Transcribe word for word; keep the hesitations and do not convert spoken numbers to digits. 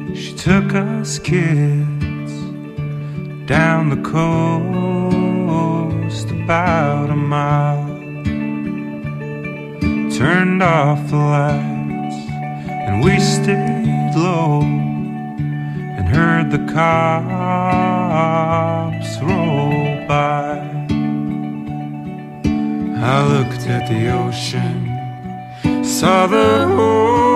She took us kids down the coast about a mile, turned off the lights, and we stayed low and heard the cops roll by. I looked at the ocean, saw the whole